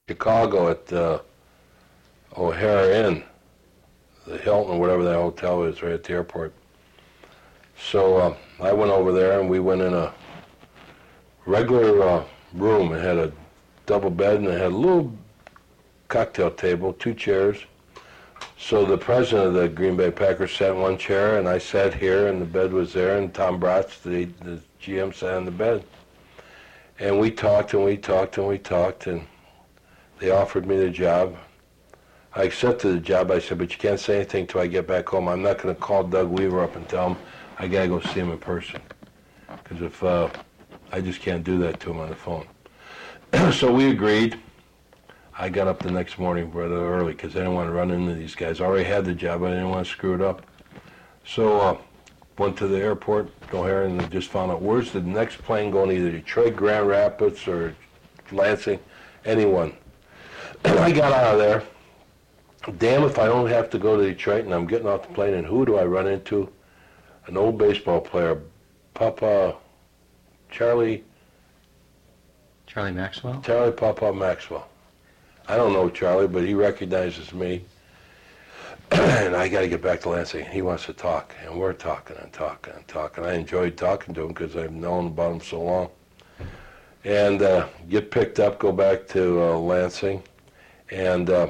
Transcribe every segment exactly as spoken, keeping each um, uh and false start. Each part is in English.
Chicago at uh, O'Hare Inn, the Hilton or whatever that hotel is right at the airport. So uh, I went over there and we went in a regular uh, room. It had a double bed and it had a little cocktail table, two chairs. So the president of the Green Bay Packers sat in one chair and I sat here and the bed was there and Tom Bratz, the, the G M, sat on the bed. And we talked and we talked and we talked and they offered me the job. I accepted the job. I said, but you can't say anything till I get back home. I'm not going to call Doug Weaver up and tell him I got to go see him in person. Because if uh, I just can't do that to him on the phone. So we agreed. I got up the next morning rather early because I didn't want to run into these guys. I already had the job. I didn't want to screw it up. So uh, went to the airport, O'Hare, and just found out where's the next plane going, either Detroit, Grand Rapids, or Lansing, anyone. I got out of there. Damn if I don't have to go to Detroit, and I'm getting off the plane, and who do I run into? An old baseball player, Papa Charlie... Charlie Maxwell? Charlie Papa Maxwell. I don't know Charlie, but he recognizes me. And I got to get back to Lansing. He wants to talk, and we're talking and talking and talking. I enjoyed talking to him because I've known about him so long. And uh, get picked up, go back to uh, Lansing, and uh,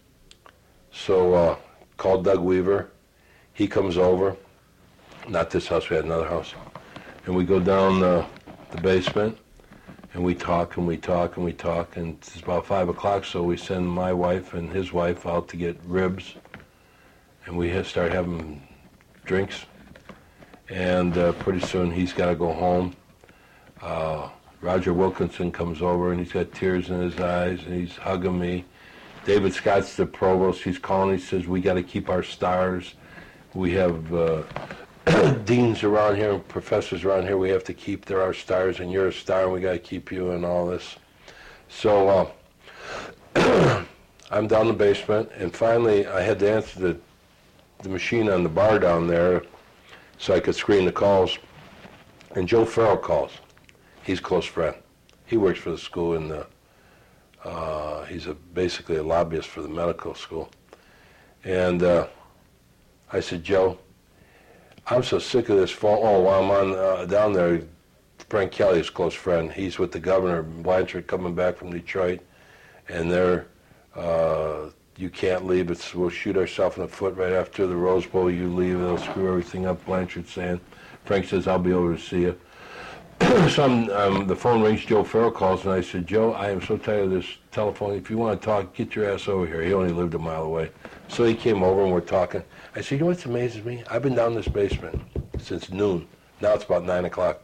so uh, called Doug Weaver. He comes over. Not this house, we had another house. And we go down uh, the basement, and we talk and we talk and we talk, and it's about five o'clock, so we send my wife and his wife out to get ribs, and we have start having drinks, and uh, pretty soon he's got to go home. Uh, Roger Wilkinson comes over, and he's got tears in his eyes, and he's hugging me. David Scott's the provost. He's calling. He says, we got to keep our stars. We have uh, deans around here, professors around here. We have to keep. They're our stars, and you're a star, and we got to keep you and all this. So uh, I'm down the basement, and finally I had to answer the, the machine on the bar down there so I could screen the calls. And Joe Farrell calls. He's a close friend. He works for the school in the Uh, he's a, basically a lobbyist for the medical school. And uh, I said, Joe, I'm so sick of this phone. Oh, while I'm on, uh, down there, Frank Kelly is a close friend. He's with the governor, Blanchard, coming back from Detroit. And they're, uh, you can't leave. It's, we'll shoot ourselves in the foot right after the Rose Bowl. You leave, they'll screw everything up, Blanchard's saying. Frank says, I'll be over to see you. So I'm, um, the phone rings, Joe Farrell calls, and I said, Joe, I am so tired of this telephone. If you want to talk, get your ass over here. He only lived a mile away. So he came over, and we're talking. I said, you know what amazes me? I've been down this basement since noon. Now it's about nine o'clock.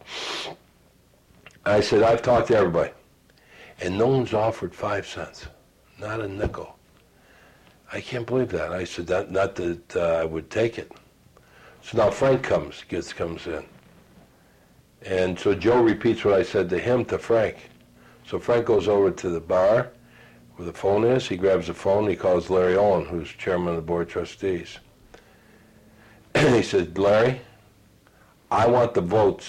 I said, I've talked to everybody, and no one's offered five cents, not a nickel. I can't believe that. I said, that, not that uh, I would take it. So now Frank comes, gets comes in. And so Joe repeats what I said to him to Frank. So Frank goes over to the bar where the phone is. He grabs the phone. He calls Larry Owen, who's chairman of the board of trustees. And he said, Larry, I want the votes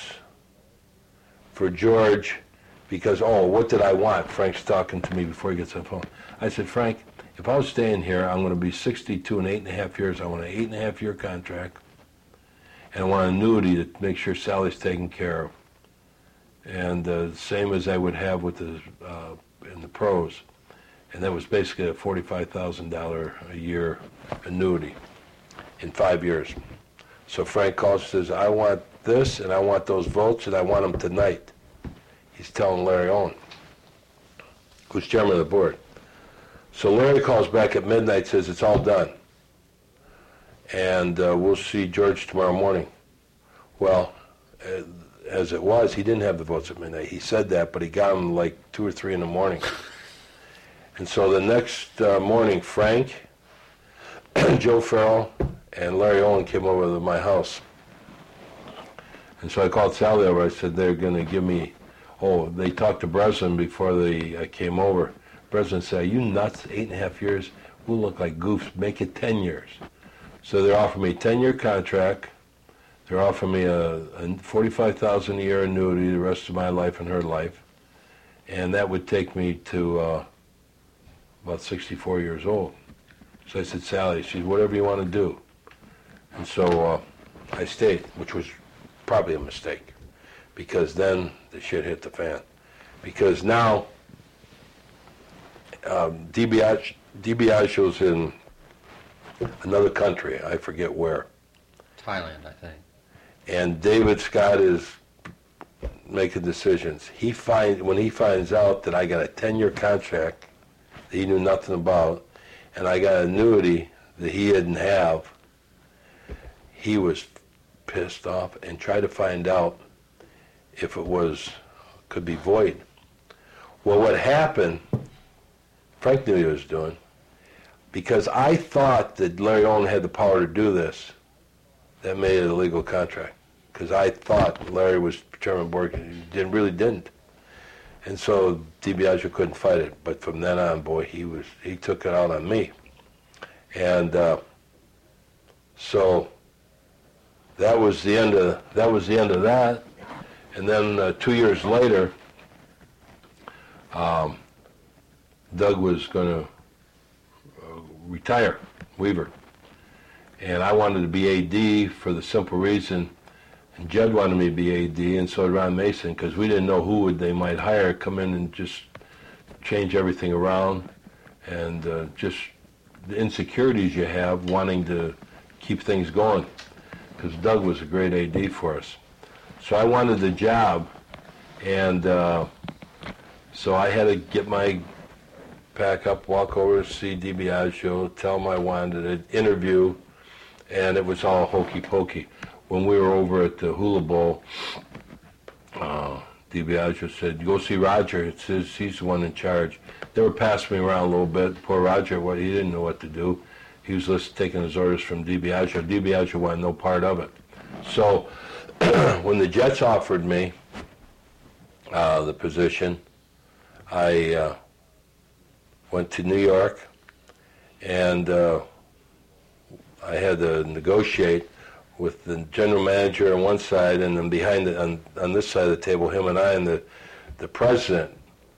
for George because, oh, what did I want? Frank's talking to me before he gets on the phone. I said, Frank, if I was staying here, I'm going to be sixty-two and eight and a half years. I want an eight and a half year contract. And I want an annuity to make sure Sally's taken care of. And uh, same as I would have with the uh, in the pros. And that was basically a forty-five thousand dollars a year annuity in five years. So Frank calls and says, I want this, and I want those votes, and I want them tonight. He's telling Larry Owen, who's chairman of the board. So Larry calls back at midnight, says it's all done. And uh, we'll see George tomorrow morning. Well, uh, as it was, he didn't have the votes at midnight. He said that, but he got them like two or three in the morning. And so the next uh, morning, Frank, Joe Farrell, and Larry Owen came over to my house. And so I called Sally over. I said, they're going to give me, oh, they talked to Breslin before they uh, came over. Breslin said, are you nuts? Eight and a half years? We'll look like goofs. Make it ten years. So they're offering me a ten-year contract. They're offering me a, a forty-five thousand dollars a year annuity the rest of my life and her life. And that would take me to uh, about sixty-four years old. So I said, Sally, she said, whatever you want to do. And so uh, I stayed, which was probably a mistake, because then the shit hit the fan. Because now, um, DiBiasio's in another country, I forget where. Thailand, I think. And David Scott is making decisions. He find when he finds out that I got a ten-year contract that he knew nothing about, and I got an annuity that he didn't have, he was pissed off and tried to find out if it was could be void. Well, what happened, Frank knew what he was doing, because I thought that Larry Owen had the power to do this. That made it a legal contract, because I thought Larry was chairman board, he didn't, really didn't. And so DiBiasio couldn't fight it, but from then on, boy, he was he took it out on me. And uh, so that was the end of that was the end of that. And then uh, two years later, um, Doug was going to uh, retire, Weaver, and I wanted to be A D for the simple reason. And Judd wanted me to be A D, and so did Ron Mason, because we didn't know who would they might hire, come in and just change everything around, and uh, just the insecurities you have wanting to keep things going, because Doug was a great A D for us. So I wanted the job, and uh, so I had to get my pack up, walk over to see DiBiasio, tell him I wanted an interview, and it was all hokey pokey. When we were over at the Hula Bowl, uh, DiBiasio said, go see Roger. It says he's the one in charge. They were passing me around a little bit. Poor Roger, what he didn't know what to do. He was just taking his orders from DiBiasio. DiBiasio wanted no part of it. So when the Jets offered me uh, the position, I uh, went to New York, and uh, I had to negotiate with the general manager on one side, and then behind the, on, on this side of the table, him and I, and the, the president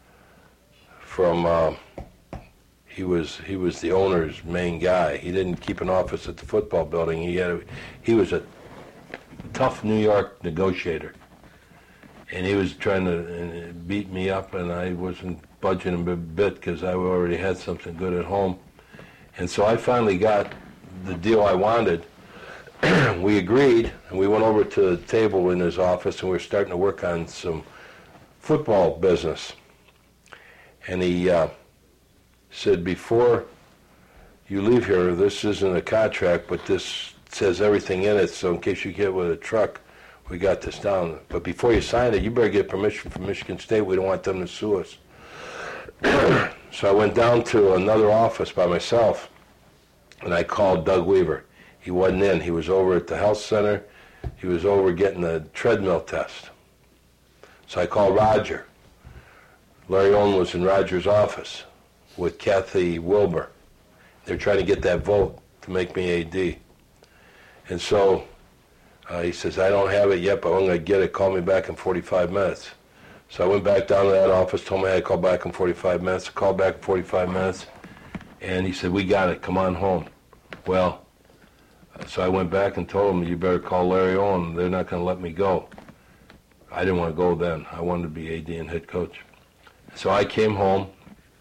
from, uh, he was he was the owner's main guy. He didn't keep an office at the football building. He had a, he was a tough New York negotiator, and he was trying to beat me up, and I wasn't budging him a bit because I already had something good at home. And so I finally got the deal I wanted. We agreed, and we went over to the table in his office, and we were starting to work on some football business. And he uh, said, before you leave here, this isn't a contract, but this says everything in it, so in case you get with a truck, we got this down. But before you sign it, you better get permission from Michigan State. We don't want them to sue us. So I went down to another office by myself, and I called Doug Weaver. He wasn't in. He was over at the health center. He was over getting the treadmill test. So I called Roger. Larry Owen was in Roger's office with Kathy Wilbur. They're trying to get that vote to make me A D. And so uh, he says, I don't have it yet, but I'm going to get it. Call me back in forty-five minutes. So I went back down to that office, told me I had to call back in forty-five minutes. I called back in forty-five minutes, and he said, we got it. Come on home. Well, so I went back and told him, you better call Larry Owen. They're not going to let me go. I didn't want to go then. I wanted to be A D and head coach. So I came home,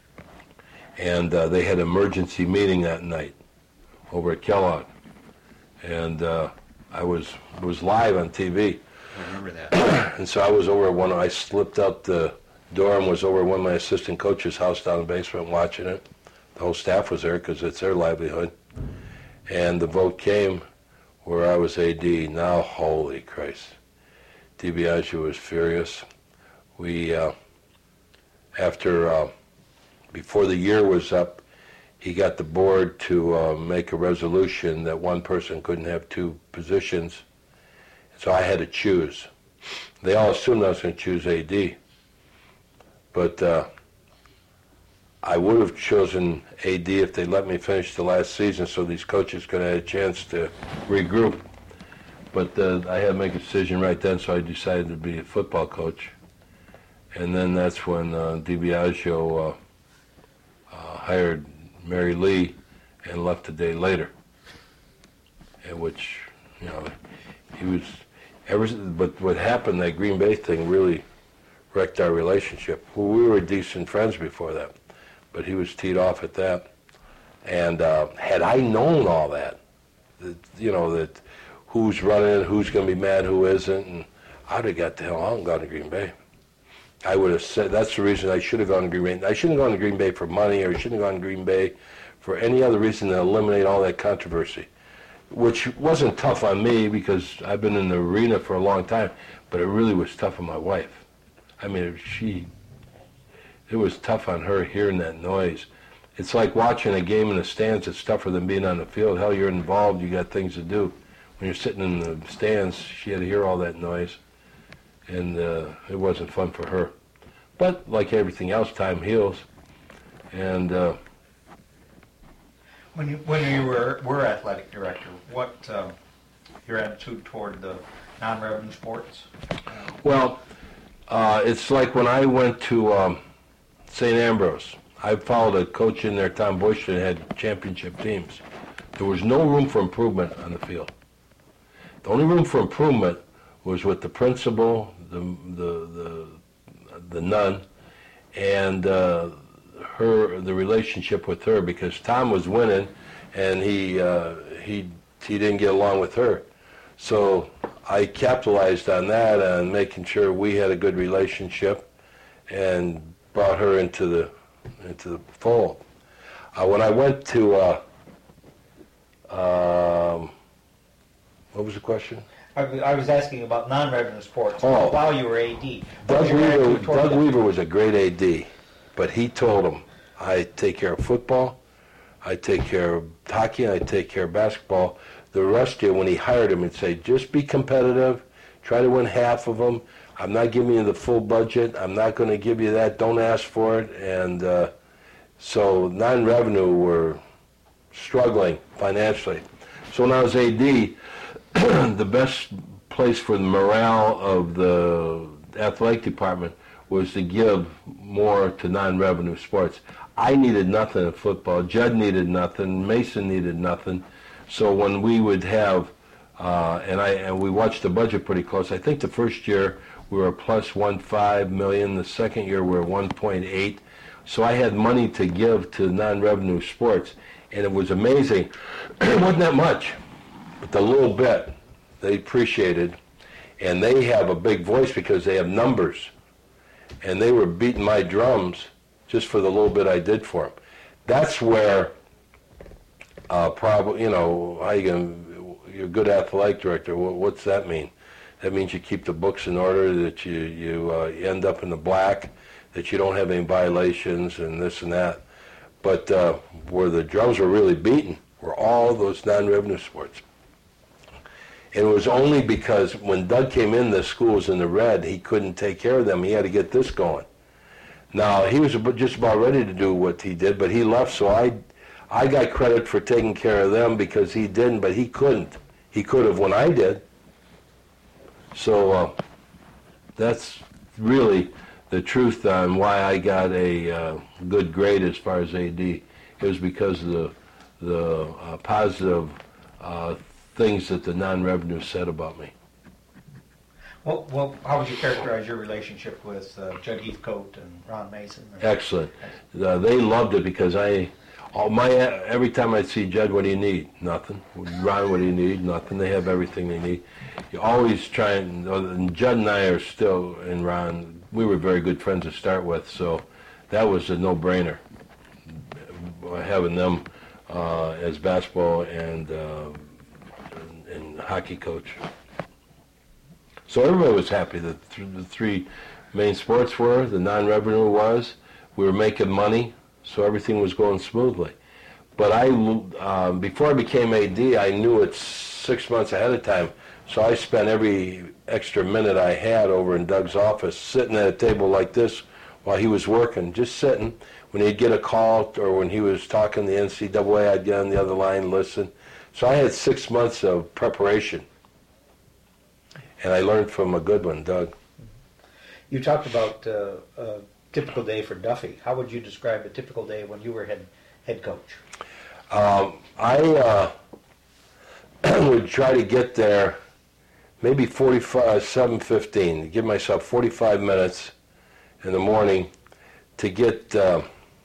and uh, they had an emergency meeting that night over at Kellogg. And uh, I was was live on T V. I remember that. And so I was over at one, I slipped out the door and was over at one of my assistant coach's house down in the basement watching it. The whole staff was there because it's their livelihood. And the vote came where I was A D. Now, holy Christ. DiBiasio was furious. We, uh, after, uh, before the year was up, he got the board to uh, make a resolution that one person couldn't have two positions. So I had to choose. They all assumed I was going to choose A D. But uh, I would have chosen A D if they let me finish the last season so these coaches could have had a chance to regroup. But uh, I had to make a decision right then, so I decided to be a football coach. And then that's when uh, DiBiasio uh, uh, hired Mary Lee and left a day later. In which, you know, he was, ever, but what happened, that Green Bay thing really wrecked our relationship. Well, we were decent friends before that, but he was teed off at that. And uh, had I known all that, that, you know, that who's running, who's going to be mad, who isn't, and I'd have got the hell out and gone to Green Bay. I would have said, that's the reason I should have gone to Green Bay. I shouldn't have gone to Green Bay for money, or I shouldn't have gone to Green Bay for any other reason than eliminate all that controversy, which wasn't tough on me because I've been in the arena for a long time, but it really was tough on my wife. I mean, she, it was tough on her hearing that noise. It's like watching a game in the stands. It's tougher than being on the field. Hell, you're involved. You got things to do. When you're sitting in the stands, she had to hear all that noise, and uh, it wasn't fun for her. But like everything else, time heals. And uh, when you when you were were athletic director, what um, your attitude toward the non-revenue sports? well, uh, it's like when I went to um, Saint Ambrose. I followed a coach in there, Tom Bush, that had championship teams. There was no room for improvement on the field. The only room for improvement was with the principal, the the the, the nun, and uh, her the relationship with her, because Tom was winning, and he uh, he he didn't get along with her. So I capitalized on that and making sure we had a good relationship, and brought her into the into the fold. Uh, when I went to uh, um, what was the question? I was, I was asking about non-revenue sports Oh. while you were A D. Doug What was your Weaver, attitude toward Doug that? Weaver was a great A D, but he told him, I take care of football, I take care of hockey, and I take care of basketball. The rest of you, when he hired him, he'd say, just be competitive, try to win half of them. I'm not giving you the full budget. I'm not going to give you that. Don't ask for it. And uh, so non-revenue were struggling financially. So when I was A D, the best place for the morale of the athletic department was to give more to non-revenue sports. I needed nothing in football. Judd needed nothing. Mason needed nothing. So when we would have, uh, and I and we watched the budget pretty close. I think the first year we were plus one five million. The second year we were one point eight. So I had money to give to non-revenue sports, and it was amazing. It wasn't that much, but the little bit they appreciated, and they have a big voice because they have numbers, and they were beating my drums just for the little bit I did for them. That's where, uh, probably, you know, how you gonna, you're a good athletic director. What, what's that mean? That means you keep the books in order, that you you uh, end up in the black, that you don't have any violations and this and that. But uh, where the drums were really beaten were all those non-revenue sports. And it was only because when Doug came in, the school was in the red. He couldn't take care of them. He had to get this going. Now, he was ab- just about ready to do what he did, but he left, so I, I got credit for taking care of them because he didn't, but he couldn't. He could have when I did. So uh, that's really the truth on why I got a uh, good grade as far as A D. It was because of the, the uh, positive uh, things that the non-revenue said about me. Well, well, how would you characterize your relationship with uh, Judd Heathcote and Ron Mason? Excellent. Uh, they loved it because I, all my every time I'd see Judd, what do you need? Nothing. Ron, what do you need? Nothing. They have everything they need. You always try and, and Judd and I are still, and Ron, we were very good friends to start with, so that was a no-brainer, having them uh, as basketball and, uh, and, and hockey coach. So everybody was happy. The, th- the three main sports were, the non-revenue was, we were making money, so everything was going smoothly. But I, uh, before I became A D, I knew it six months ahead of time, so I spent every extra minute I had over in Doug's office, sitting at a table like this while he was working, just sitting. When he'd get a call or when he was talking to the N C double A, I'd get on the other line and listen. So I had six months of preparation. And I learned from a good one, Doug. You talked about uh, uh, typical day for Duffy. How would you describe a typical day when you were head head coach? Um, I uh, would try to get there maybe forty-five, seven fifteen, give myself forty-five minutes in the morning to get uh,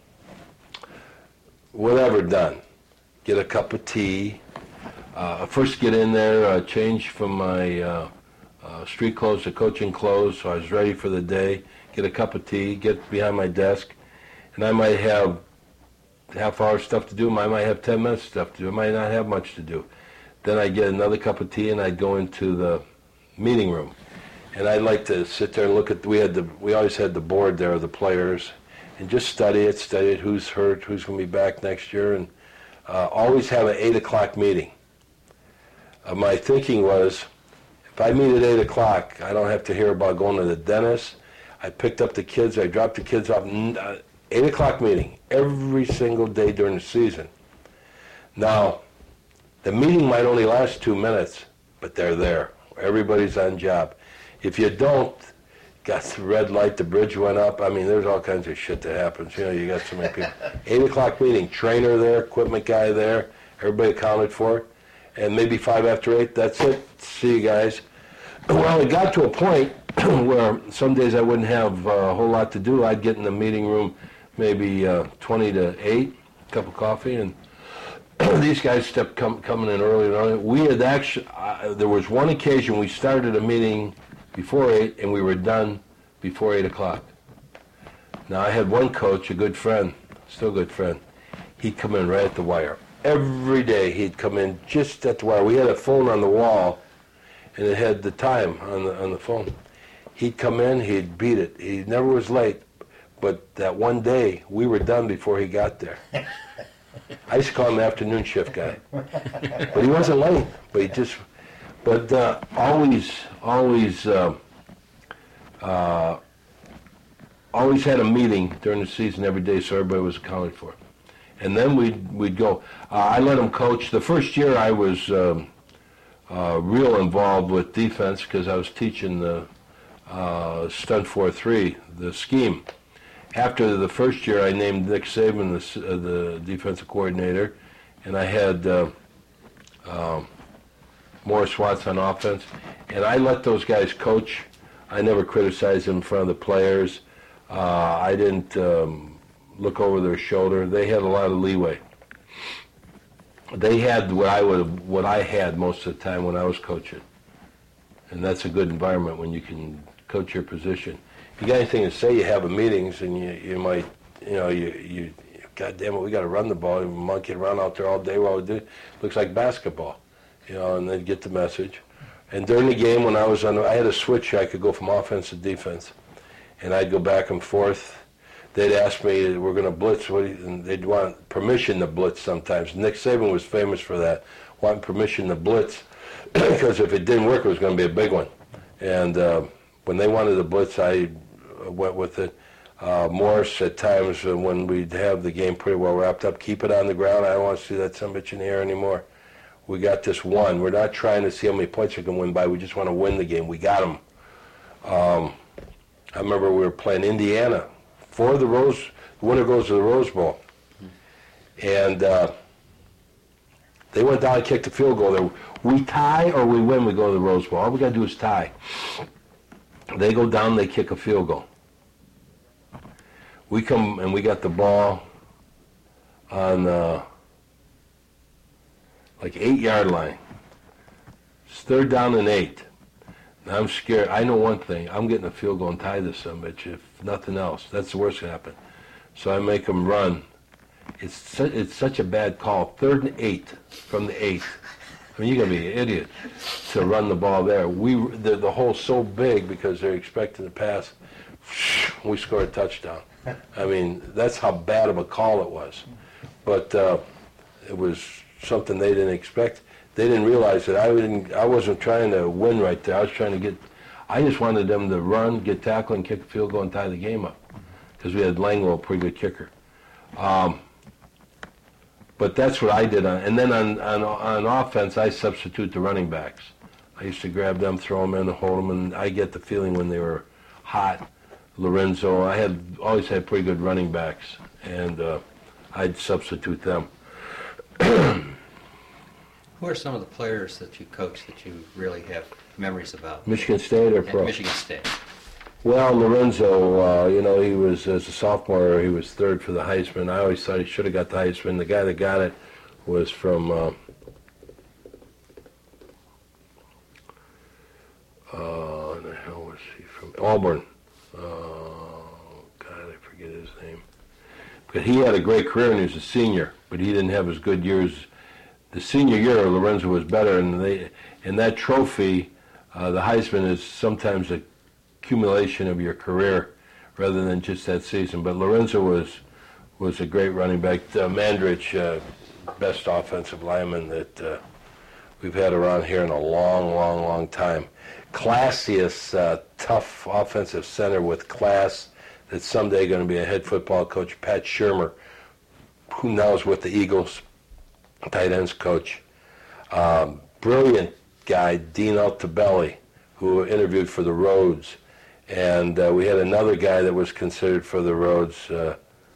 whatever done. Get a cup of tea. Uh, first get in there, uh, change from my uh, uh, street clothes to coaching clothes, so I was ready for the day. Get a cup of tea, get behind my desk, and I might have half hour stuff to do. I might have ten minutes stuff to do. I might not have much to do. Then I'd get another cup of tea and I'd go into the meeting room. And I'd like to sit there and look at, we had the, we always had the board there of the players, and just study it, study it, who's hurt, who's going to be back next year, and uh, always have an eight o'clock meeting. Uh, my thinking was, if I meet at eight o'clock, I don't have to hear about going to the dentist. I picked up the kids, I dropped the kids off, uh, eight o'clock meeting, every single day during the season. Now, the meeting might only last two minutes, but they're there. Everybody's on job. If you don't, got the red light, the bridge went up. I mean, there's all kinds of shit that happens. You know, you got so many people. eight o'clock meeting, trainer there, equipment guy there, everybody accounted for. And maybe five after eight, that's it. See you guys. Well, it got to a point where some days I wouldn't have uh, a whole lot to do. I'd get in the meeting room maybe uh, twenty to eight, cup of coffee, and these guys kept com- coming in early and early. We had actually, uh, there was one occasion we started a meeting before eight and we were done before eight o'clock. Now I had one coach, a good friend, still a good friend, he'd come in right at the wire. Every day he'd come in just at the wire. We had a phone on the wall and it had the time on the, on the phone. He'd come in, he'd beat it. He never was late. But that one day, we were done before he got there. I used to call him the afternoon shift guy. But he wasn't late. But he just, but uh, always, always, uh, uh, always had a meeting during the season every day, so everybody was accounted for. And then we'd we'd go. Uh, I let him coach. The first year, I was um, uh, real involved with defense because I was teaching the uh, stunt four three, the scheme. After the first year, I named Nick Saban the, uh, the defensive coordinator, and I had uh, um, Morris Watts on offense. And I let those guys coach. I never criticized them in front of the players. Uh, I didn't um, look over their shoulder. They had a lot of leeway. They had what I would, what I had most of the time when I was coaching, and that's a good environment when you can coach your position. If you got anything to say, you have a meetings, and you you might, you know, you you, God damn it, we got to run the ball. And monkey around out there all day while we do it. Looks like basketball, you know, and they'd get the message. And during the game, when I was on, I had a switch. I could go from offense to defense, and I'd go back and forth. They'd ask me, we're going to blitz, what do you, and they'd want permission to blitz sometimes. Nick Saban was famous for that, wanting permission to blitz, because if it didn't work, it was going to be a big one. And uh, when they wanted to blitz, I went with it. Uh, Morris, at times, uh, when we'd have the game pretty well wrapped up, keep it on the ground. I don't want to see that son bitch in the air anymore. We got this one. We're not trying to see how many points we can win by. We just want to win the game. We got them. Um, I remember we were playing Indiana for the Rose. The winner goes to the Rose Bowl, and uh, they went down and kicked the field goal. There, we tie or we win. We go to the Rose Bowl. All we got to do is tie. They go down. They kick a field goal. We come and we got the ball on uh, like eight-yard line. It's third down and eight. Now I'm scared. I know one thing. I'm getting a field goal and tie this son bitch, if nothing else. That's the worst that can happen. So I make them run. It's su- it's such a bad call. Third and eight from the eight. I mean, you're going to be an idiot to run the ball there. We the, the hole's so big because they're expecting to pass. We score a touchdown. I mean, that's how bad of a call it was. But uh, it was something they didn't expect. They didn't realize that I didn't. I wasn't trying to win right there. I was trying to get. I just wanted them to run, get tackled, and kick a field goal and tie the game up, because we had Langlow, a pretty good kicker. Um, but that's what I did. On, and then on, on on offense, I substitute the running backs. I used to grab them, throw them in, hold them, and I get the feeling when they were hot. Lorenzo. I had always had pretty good running backs, and uh, I'd substitute them. Who are some of the players that you coach that you really have memories about? Michigan State or At pro? Michigan State. Well, Lorenzo, uh, you know, he was, as a sophomore, he was third for the Heisman. I always thought he should have got the Heisman. The guy that got it was from, uh, uh, where the hell was he from? Auburn. Uh, God, I forget his name. But he had a great career and he was a senior, but he didn't have as good years. The senior year, Lorenzo was better, and they, and that trophy, uh, the Heisman, is sometimes a accumulation of your career rather than just that season. But Lorenzo was was a great running back. Uh, Mandrich, uh, best offensive lineman that uh, we've had around here in a long, long, long time. Classiest, uh, tough offensive center with class that's someday going to be a head football coach, Pat Shermer, who now is with the Eagles, tight ends coach. Um, brilliant guy, Dean Altobelli, who interviewed for the Rhodes. And uh, we had another guy that was considered for the Rhodes, uh,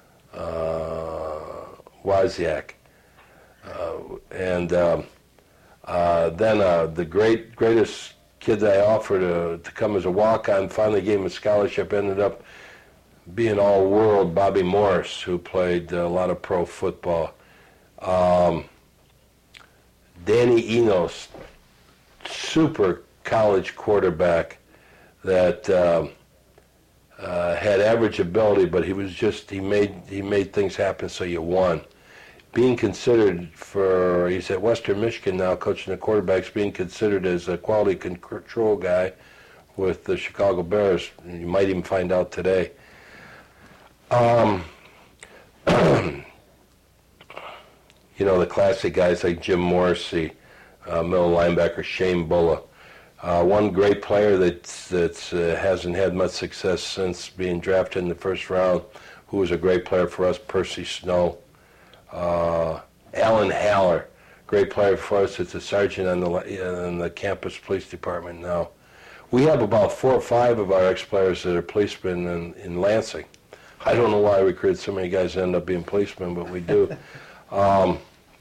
uh, Wozniak. Uh, and um, uh, then uh, the great greatest kid that I offered to, to come as a walk-on, finally gave him a scholarship, ended up being all-world, Bobby Morris, who played a lot of pro football. Um, Danny Enos, super college quarterback that um, uh, had average ability, but he was just, he made he made things happen so you won. Being considered for, he's at Western Michigan now coaching the quarterbacks, being considered as a quality control guy with the Chicago Bears. You might even find out today. Um, you know, the classic guys like Jim Morrissey, uh, middle linebacker Shane Bulla. Uh, one great player that that's, uh, hasn't had much success since being drafted in the first round, who was a great player for us, Percy Snow. Uh, Alan Haller, great player for us. It's a sergeant on the, in the campus police department now. We have about four or five of our ex-players that are policemen in, in Lansing. I don't know why we recruit so many guys that end up being policemen, but we do. Um,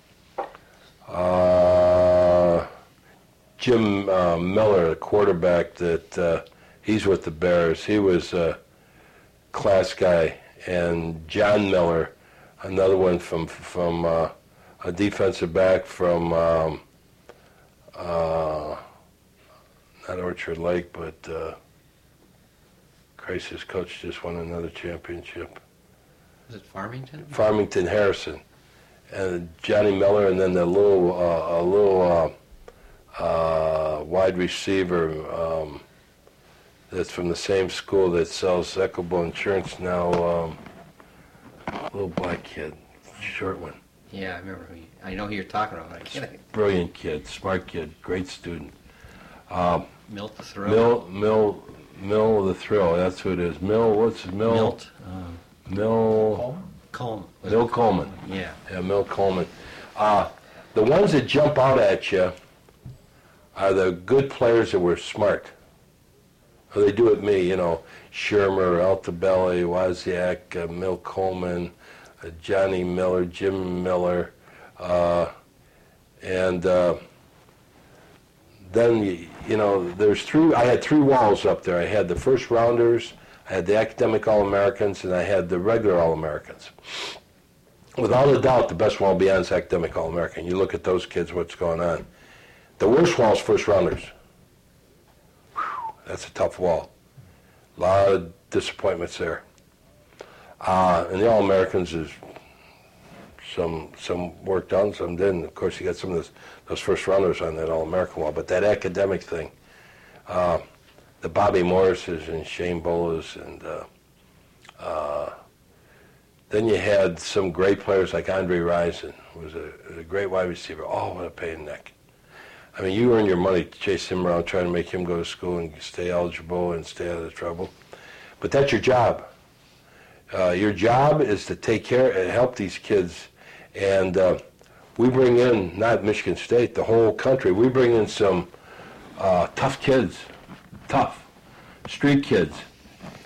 uh, Jim uh, Miller, the quarterback, that uh, he's with the Bears. He was a class guy. And John Miller, another one from from uh, a defensive back from um, uh, not Orchard Lake, but uh, Christ, his coach just won another championship. Was it Farmington? Farmington Harrison, and Johnny Miller, and then the little uh, a little uh, uh, wide receiver um, that's from the same school that sells Equitable Insurance now. Um, little black kid, short one. Yeah, I remember who you, I know who you're talking about. I can't- Brilliant kid, smart kid, great student. Um, Milt the Thrill. Mill, Mill, Mill the Thrill. That's who it is. Mill, what's his Mill? Milt. Um, Mill. Coleman. Was Mill it Coleman. Yeah. Yeah, Mill Coleman. Uh, the ones that jump out at you are the good players that were smart. Or they do it me, you know, Shermer, Altobelli, Wozniak, uh, Mill Coleman, uh, Johnny Miller, Jim Miller, uh, and uh, then, you, you know, there's three, I had three walls up there. I had the first rounders, I had the academic All-Americans, and I had the regular All-Americans. Without a doubt, the best wall beyond is academic All-American. You look at those kids, what's going on. The worst wall is first rounders. Whew, that's a tough wall. A lot of disappointments there. Uh, and the All-Americans is some some worked on, some didn't. Of course, you got some of those, those first rounders on that All-American wall. But that academic thing, uh, the Bobby Morrises and Shane Bullas, and uh, uh, then you had some great players like Andre Rison, who was a, a great wide receiver. Oh, what a pain in the neck. I mean, you earn your money to chase him around, trying to make him go to school and stay eligible and stay out of trouble. But that's your job. Uh, your job is to take care and help these kids. And uh, we bring in, not Michigan State, the whole country, we bring in some uh, tough kids, tough, street kids.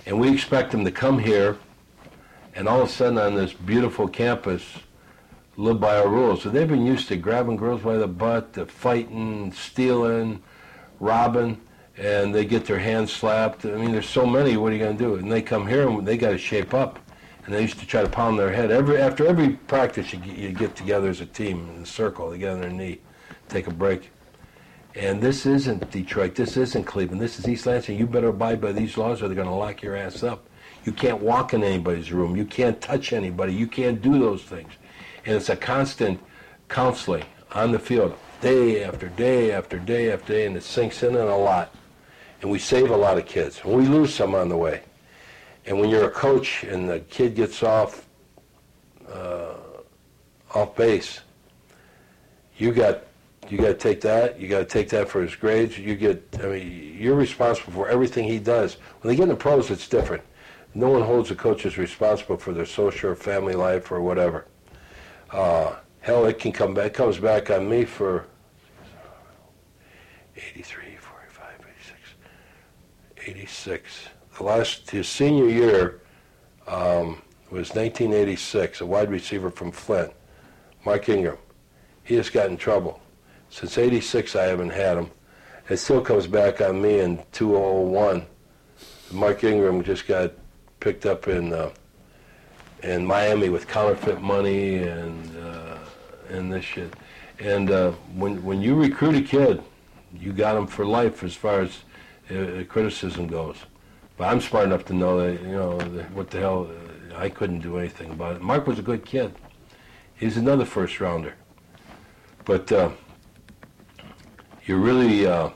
And we expect them to come here and all of a sudden on this beautiful campus live by our rules. So they've been used to grabbing girls by the butt, to fighting, stealing, robbing, and they get their hands slapped. I mean, there's so many, what are you going to do? And they come here and they got to shape up. And they used to try to pound their head. Every After every practice, you, you get together as a team in a circle, they get on their knee, take a break. And this isn't Detroit, this isn't Cleveland, this is East Lansing. You better abide by these laws or they're going to lock your ass up. You can't walk in anybody's room. You can't touch anybody. You can't do those things. And it's a constant counseling on the field, day after day after day after day, and it sinks in a lot. And we save a lot of kids. And we lose some on the way. And when you're a coach and the kid gets off uh, off base, you got you got to take that. You got to take that for his grades. You get. I mean, you're responsible for everything he does. When they get in the pros, it's different. No one holds the coaches responsible for their social or family life or whatever. Uh, hell, it can come back. It comes back on me for eighty-three, forty-five, eighty-six, eighty-six. The last, his senior year um, was nineteen eighty-six, a wide receiver from Flint, Mark Ingram. He just got in trouble. Since eighty-six, I haven't had him. It still comes back on me in two thousand one. Mark Ingram just got picked up in uh, in Miami with counterfeit money and uh, and this shit. And uh, when when you recruit a kid, you got him for life as far as uh, criticism goes. But I'm smart enough to know that, you know, that what the hell, uh, I couldn't do anything about it. Mark was a good kid. He's another first rounder. But uh, you really, uh,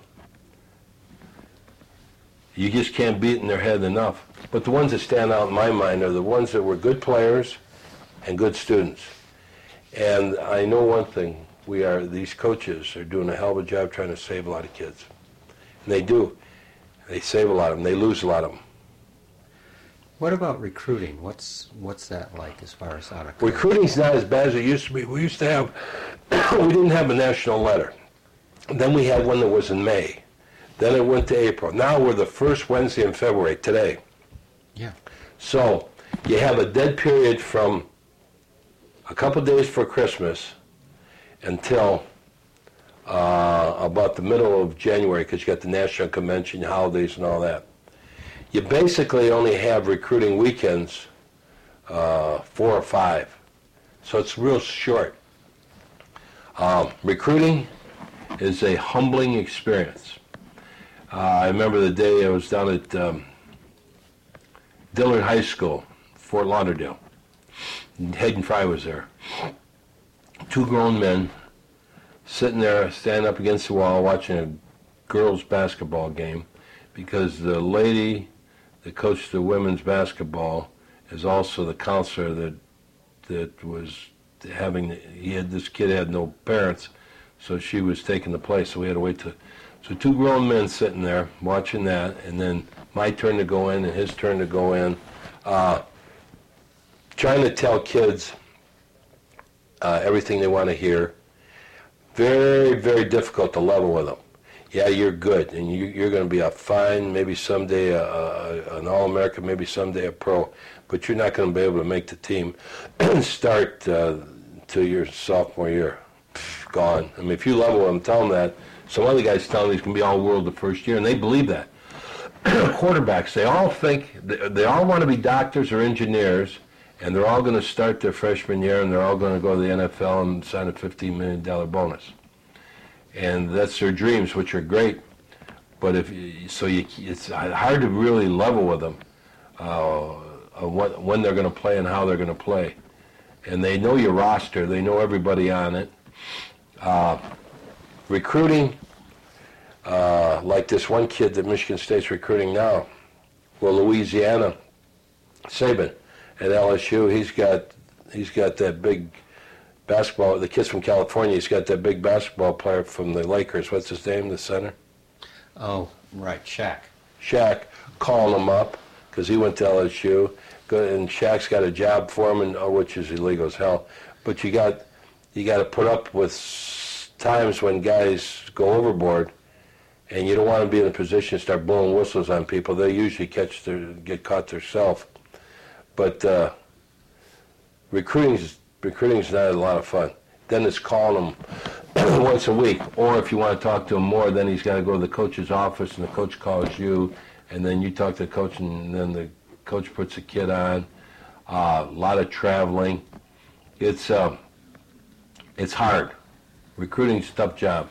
you just can't beat in their head enough. But the ones that stand out in my mind are the ones that were good players and good students. And I know one thing, we are, these coaches are doing a hell of a job trying to save a lot of kids. And they do. They save a lot of them. They lose a lot of them. What about recruiting? What's what's that like as far as out of Recruiting's not as bad as it used to be. We used to have, we didn't have a national letter. Then we had one that was in May. Then it went to April. Now we're the first Wednesday in February, today. Yeah. So you have a dead period from a couple days for Christmas until uh, about the middle of January, because you got the National Convention, holidays, and all that. You basically only have recruiting weekends, uh, four or five. So it's real short. Um, recruiting is a humbling experience. Uh, I remember the day I was down at um, Dillard High School, Fort Lauderdale. Hayden Fry was there. Two grown men sitting there, standing up against the wall, watching a girls' basketball game, because the lady that coached the women's basketball is also the counselor that that was having. He had this kid had no parents, so she was taking the place. So we had to wait to. So two grown men sitting there watching that, and then my turn to go in and his turn to go in, uh, trying to tell kids uh, everything they want to hear. Very, very difficult to level with them. Yeah, you're good, and you, you're going to be a fine, maybe someday a, a, an All-American, maybe someday a pro, but you're not going to be able to make the team and start uh, till your sophomore year. Pfft, gone. I mean, if you level them, tell them that. Some other guys tell them he's going to be all-world the first year, and they believe that. Quarterbacks, they all think, they, they all want to be doctors or engineers, and they're all going to start their freshman year, and they're all going to go to the N F L and sign a fifteen million dollars bonus. And that's their dreams, which are great. But if so, you, it's hard to really level with them uh, what, when they're going to play and how they're going to play. And they know your roster. They know everybody on it. Uh, recruiting, uh, like this one kid that Michigan State's recruiting now, well, Louisiana, Saban at L S U, he's got he's got that big basketball, the kid's from California, he's got that big basketball player from the Lakers. What's his name, the center? Oh, right, Shaq. Shaq, calling him up, because he went to L S U, and Shaq's got a job for him, and, oh, which is illegal as hell. But you got you got to put up with times when guys go overboard, and you don't want to be in a position to start blowing whistles on people. They usually catch their get caught themselves. But uh, recruiting's recruiting's not a lot of fun. Then it's calling them once a week, or if you want to talk to him more, then he's got to go to the coach's office, and the coach calls you, and then you talk to the coach, and then the coach puts the kid on. Uh, a lot of traveling. It's uh, it's hard. Recruiting's a tough job,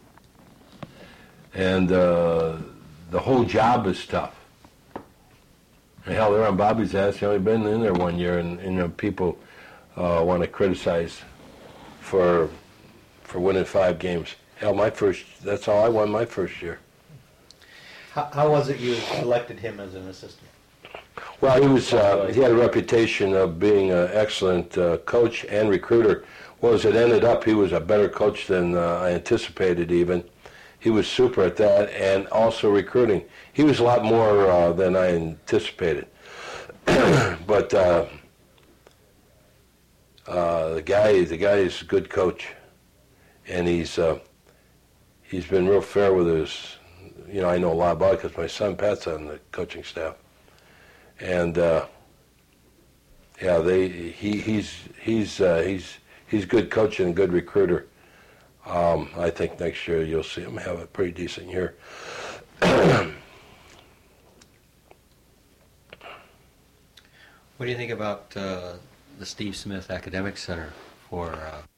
and uh, the whole job is tough. And hell, they're on Bobby's ass. He only been in there one year, and, and you know, people uh, want to criticize for for winning five games. Hell, my first, that's all I won my first year. How, how was it you selected him as an assistant? Well, he was, uh, he had a reputation of being an excellent uh, coach and recruiter. Well, as it ended up, he was a better coach than uh, I anticipated even. He was super at that, and also recruiting. He was a lot more uh, than I anticipated. But uh, uh, the guy, the guy is a good coach, and he's uh, he's been real fair with his. You know, I know a lot about it because my son Pat's on the coaching staff, and uh, yeah, they he he's he's uh, he's he's good coach and a good recruiter. Um, I think next year you'll see him have a pretty decent year. What do you think about uh, the Steve Smith Academic Center for uh,